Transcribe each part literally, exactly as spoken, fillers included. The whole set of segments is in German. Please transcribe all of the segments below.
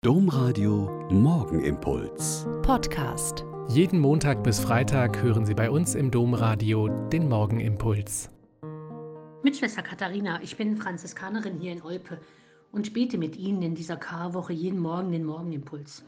Domradio Morgenimpuls. Podcast. Jeden Montag bis Freitag hören Sie bei uns im Domradio den Morgenimpuls. Mit Schwester Katharina, ich bin Franziskanerin hier in Olpe und bete mit Ihnen in dieser Karwoche jeden Morgen den Morgenimpuls.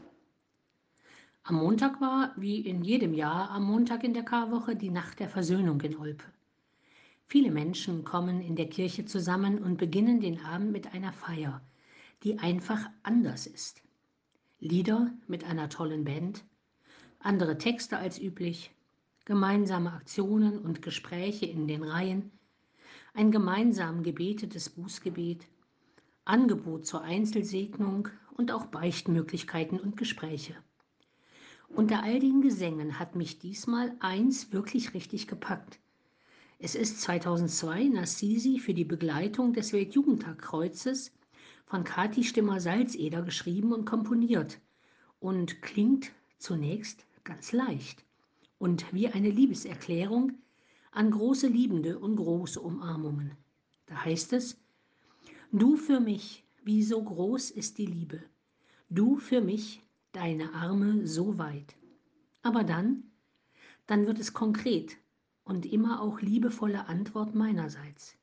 Am Montag war, wie in jedem Jahr, am Montag in der Karwoche die Nacht der Versöhnung in Olpe. Viele Menschen kommen in der Kirche zusammen und beginnen den Abend mit einer Feier, die einfach anders ist. Lieder mit einer tollen Band, andere Texte als üblich, gemeinsame Aktionen und Gespräche in den Reihen, ein gemeinsam gebetetes Bußgebet, Angebot zur Einzelsegnung und auch Beichtmöglichkeiten und Gespräche. Unter all den Gesängen hat mich diesmal eins wirklich richtig gepackt. Es ist zweitausendzwei in Assisi für die Begleitung des Weltjugendtagkreuzes von Kathi Stimmer-Salzeder geschrieben und komponiert und klingt zunächst ganz leicht und wie eine Liebeserklärung an große Liebende und große Umarmungen. Da heißt es: Du für mich, wie so groß ist die Liebe, du für mich, deine Arme so weit. Aber dann, dann wird es konkret und immer auch liebevolle Antwort meinerseits.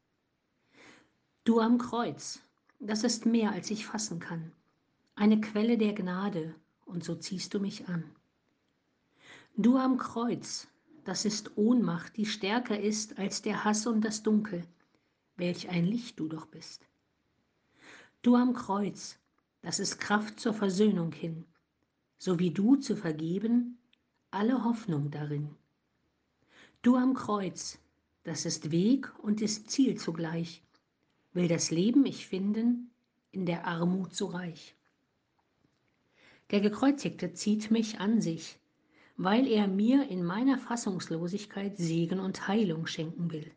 Du am Kreuz, das ist mehr, als ich fassen kann. Eine Quelle der Gnade, und so ziehst du mich an. Du am Kreuz, das ist Ohnmacht, die stärker ist als der Hass und das Dunkel. Welch ein Licht du doch bist. Du am Kreuz, das ist Kraft zur Versöhnung hin, so wie du zu vergeben, alle Hoffnung darin. Du am Kreuz, das ist Weg und ist Ziel zugleich, will das Leben ich finden, in der Armut so reich. Der Gekreuzigte zieht mich an sich, weil er mir in meiner Fassungslosigkeit Segen und Heilung schenken will.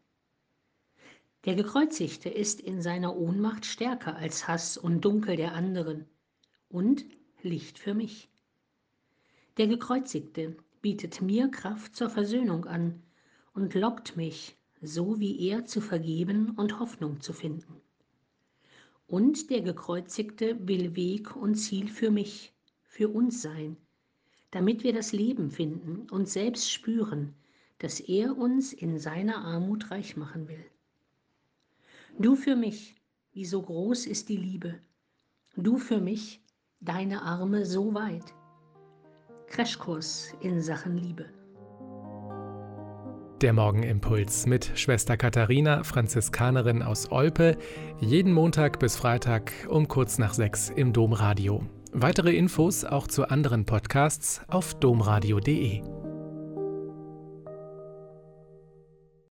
Der Gekreuzigte ist in seiner Ohnmacht stärker als Hass und Dunkel der anderen und Licht für mich. Der Gekreuzigte bietet mir Kraft zur Versöhnung an und lockt mich, so wie er zu vergeben und Hoffnung zu finden. Und der Gekreuzigte will Weg und Ziel für mich, für uns sein, damit wir das Leben finden und selbst spüren, dass er uns in seiner Armut reich machen will. Du für mich, wie so groß ist die Liebe, du für mich, deine Arme so weit. Crashkurs in Sachen Liebe. Der Morgenimpuls mit Schwester Katharina, Franziskanerin aus Olpe, jeden Montag bis Freitag um kurz nach sechs im Domradio. Weitere Infos auch zu anderen Podcasts auf domradio punkt de.